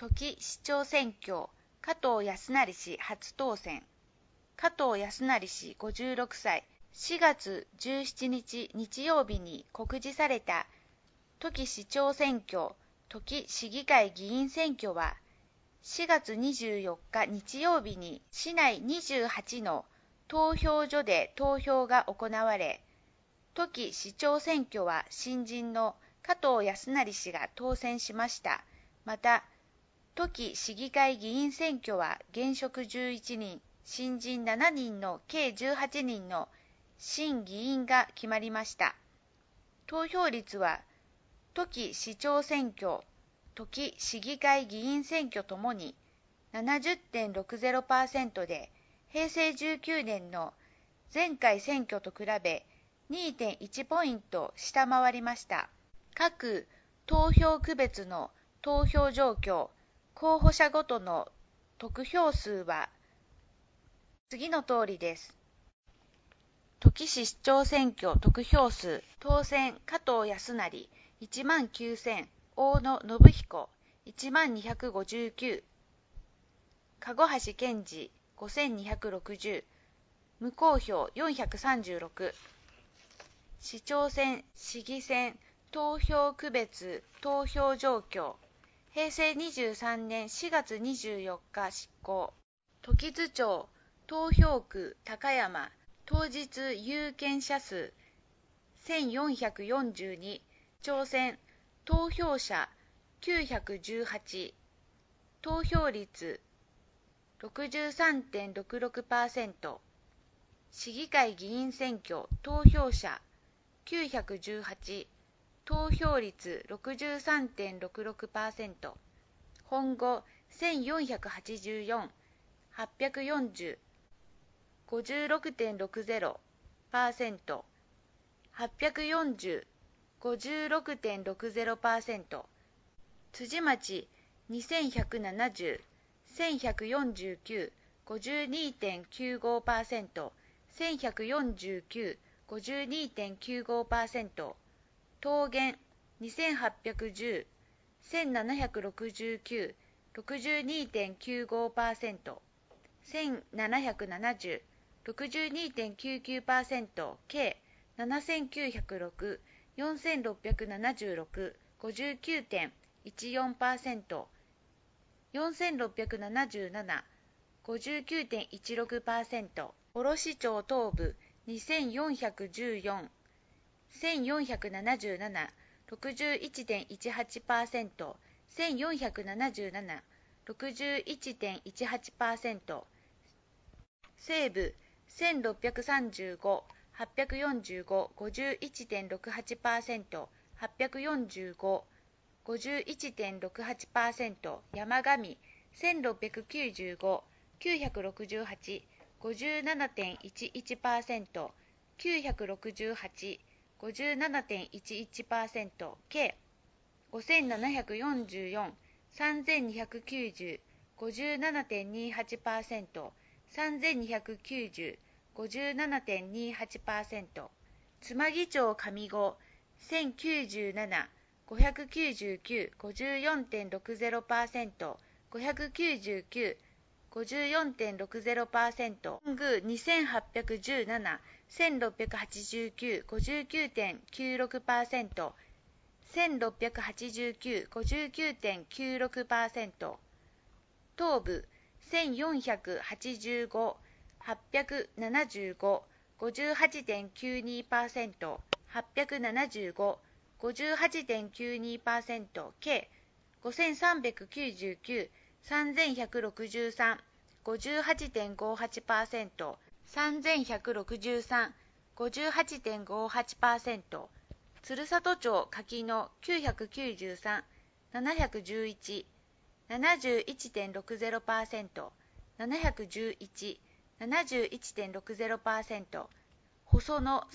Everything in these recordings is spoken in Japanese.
土岐市長選挙、加藤康成氏初当選。加藤康成氏56歳、4月17日日曜日に告示された土岐市長選挙、土岐市議会議員選挙は、4月24日日曜日に市内28の投票所で投票が行われ、土岐市長選挙は新人の加藤康成氏が当選しました。また、土岐市議会議員選挙は現職11人、新人7人の計18人の新議員が決まりました。投票率は、土岐市長選挙、土岐市議会議員選挙ともに 70.60% で、平成19年の前回選挙と比べ 2.1 ポイント下回りました。各投票区別の投票状況、候補者ごとの得票数は次の通りです。土岐市市長選挙得票数、当選加藤康成19000、大野信彦10259、籠橋健二5260、無効票436。市長選、市議選、投票区別、投票状況。平成23年4月24日執行。土岐津町、投票区高山、当日有権者数1442、挑戦、投票者918、投票率 63.66%、市議会議員選挙投票者918、投票率 63.66%、本後1484、840、56.60%、840、56.60%、辻町2170、1149、52.95%、1149、52.95%、桃源2810、1769、62.95%、1770、62.99%、計7906、4676、59.14%、4677、59.16%、卸町東部2414、1477、61.18%、1477、61.18%、西部1635、845、51.68%、845、51.68%、山上1695、968、57.11%、968、57.11%、計5744、3290、57.28%、3290、57.28%、つまぎ町上郷1097、599、54.60%、599、54.60%、本宮2817、1689、59.96%、1689、59.96%、東部1485、875、58.92%、875、58.92%、計5399、3163、58.58%、3163、58.58%、鶴里町柿野993、711、71.60%、711、71.60%、細野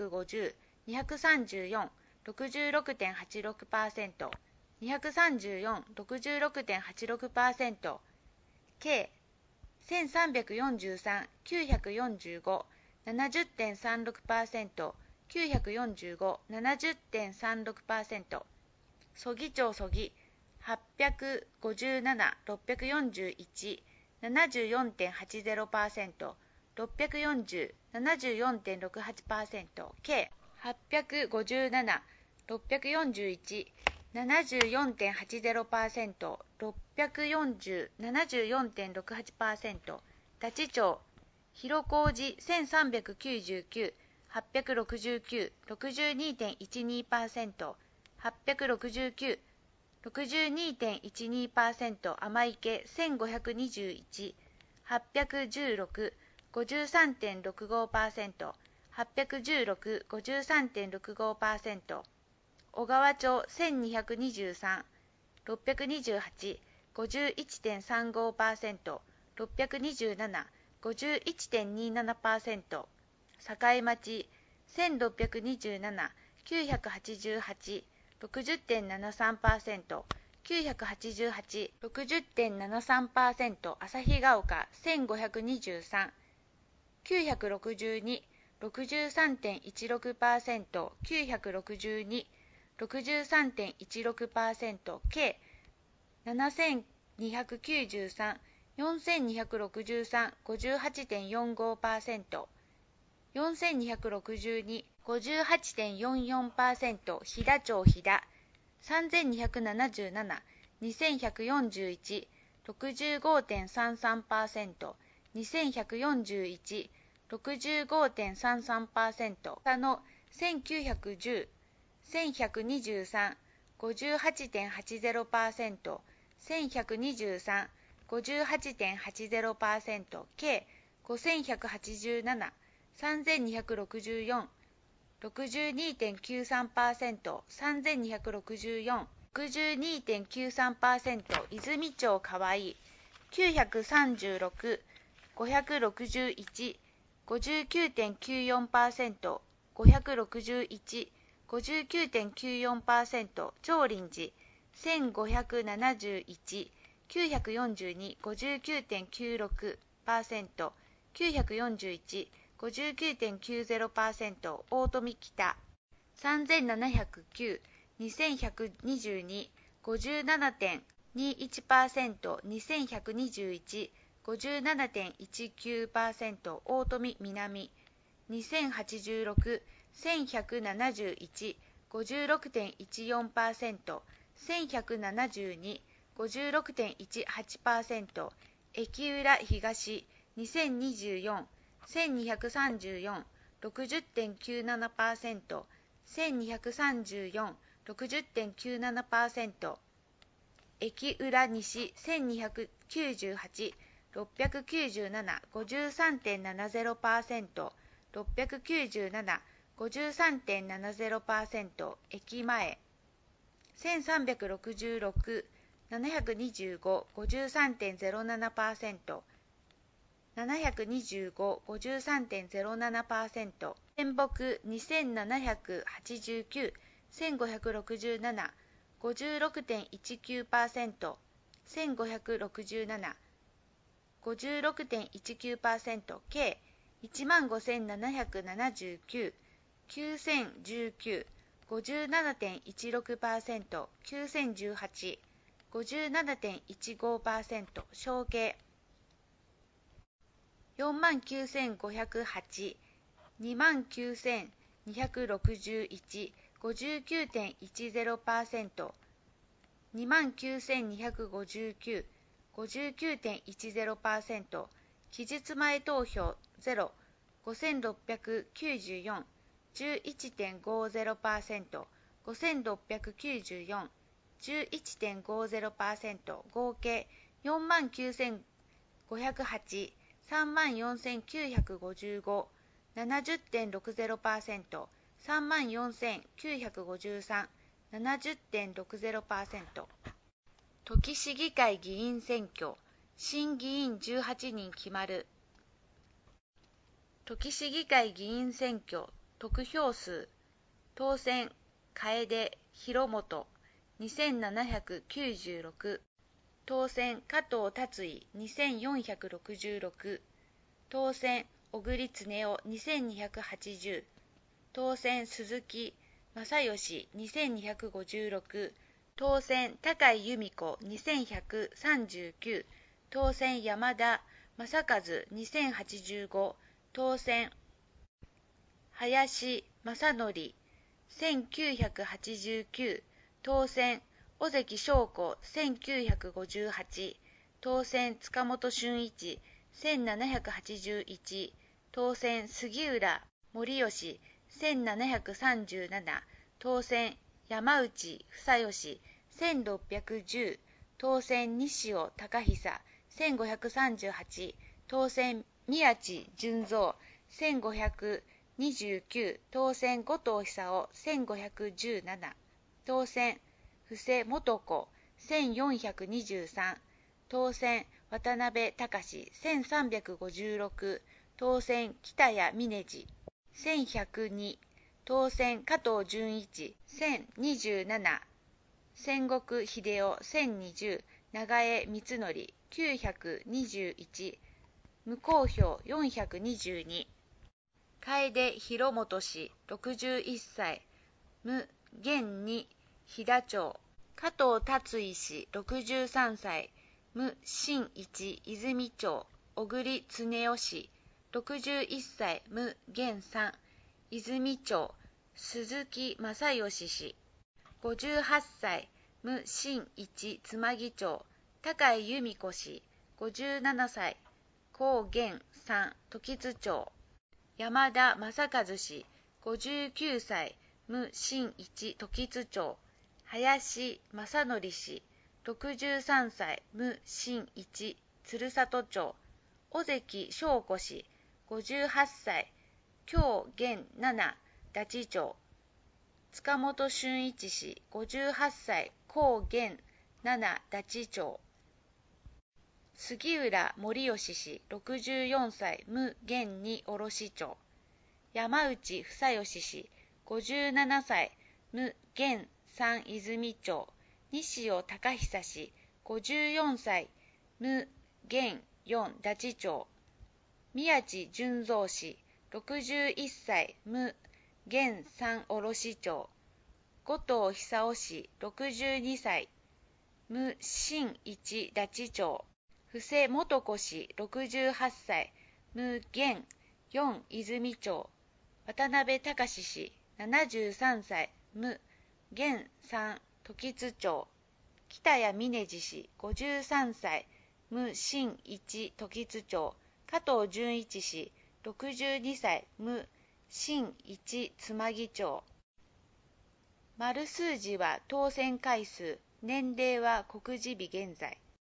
350、234、66.86%、234、66.86%、計1343、945、70.36%、945、70.36%、曽木町曽木 857、641、74.80%、640、74.68%、計857、641、74.80%、640、74.68%、太地町、広小路1399、869、62.12%、869、62.12%、天池1521、816、53.65%、816、53.65%、小川町1223、628、51.35%、627、51.27%、境町1627、988、60.73%、988、60.73%、旭ヶ丘1523、962、63.16%、962、63.16%、計7293、4263、58.45%、4262、58.44%、飛騨町飛騨3277、2141、65.33%、2141、65.33%、他の1910、1123、58.80%、1123、58.80%、計5187、3264、62.93%、3264、62.93%、泉町河合936、561、59.94%、561、59.94%、長林寺1571、942、59.96%、941、59.90%、大富北3709、2122、57.21%、2121、57.19%、大富南2086、1171、56.14%、1172、56.18%、駅浦東2024、1234、60.97%、1234、60.97%、駅浦西1298、697、53.70%、697、53.70%、駅前1366、725、53.07%、725、53.07%、天北2789、1567、56.19%、1567、56.19%、計15,779、9019、57.16%、9018、57.15%、小計49,508、29,261、59.10%、29,259、59.10%、期日前投票0、5694、11.50%、5694、11.50%、合計49,508、34,955、70.60%、34,953、70.60%。土岐市議会議員選挙、新議員18人決まる。土岐市議会議員選挙、得票数、当選、楓、広本、2796、当選、加藤達意、2466、当選、小栗恒夫、2280、当選、鈴木正義、2256、 当選高井由美子2139、当選山田正和2085、当選林正則1989、当選尾関翔子1958、当選塚本俊一1781、当選杉浦盛吉1737、当選山内房義1610、当選西尾隆久1538、当選宮地純三1529、当選後藤久夫1517、当選布施元子1423、当選渡辺隆1356、当選北谷峰次1102、当選加藤純一1027、戦国秀夫1020、長江光則921、無効票422、楓広元氏61歳、無現に飛騨町、加藤達井氏63歳、無新一泉町、小栗恒夫氏61歳、無現3、泉町、鈴木正義氏58歳、無新一妻木町、高井由美子氏57歳、高現3、時津町、山田正和氏59歳、無新一時津町、林正則氏63歳、無新一鶴里町、尾関翔子氏58歳、京現7、太地町、塚本俊一氏58歳、高現7、太地町、杉浦盛吉氏64歳、無現2、卸町、山内房義氏57歳、無現3、泉町、西尾隆久氏54歳、無現4、太地町、宮地純三氏61歳、無現3、卸町、後藤久夫氏62歳、無新一、太地町、布施元子氏68歳、無現4、泉町、渡辺隆氏73歳、無現3、時津町、北谷峰次氏53歳、無新一、時津町、加藤純一氏62歳、無新一、妻木町。丸数字は当選回数、年齢は告示日現在。